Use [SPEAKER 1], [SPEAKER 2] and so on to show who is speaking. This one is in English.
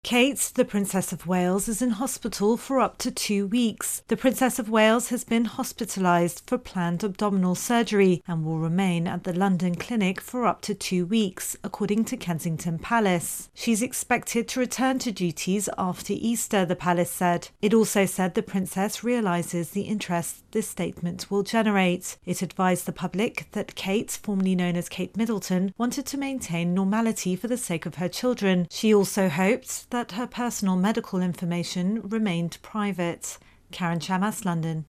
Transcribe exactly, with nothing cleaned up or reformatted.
[SPEAKER 1] Kate, the Princess of Wales, is in hospital for up to two weeks. The Princess of Wales has been hospitalised for planned abdominal surgery and will remain at the London clinic for up to two weeks, according to Kensington Palace. She's expected to return to duties after Easter, the palace said. It also said the princess realises the interest this statement will generate. It advised the public that Kate, formerly known as Kate Middleton, wanted to maintain normality for the sake of her children. She also hoped that her personal medical information remained private. Karen Chamas, London.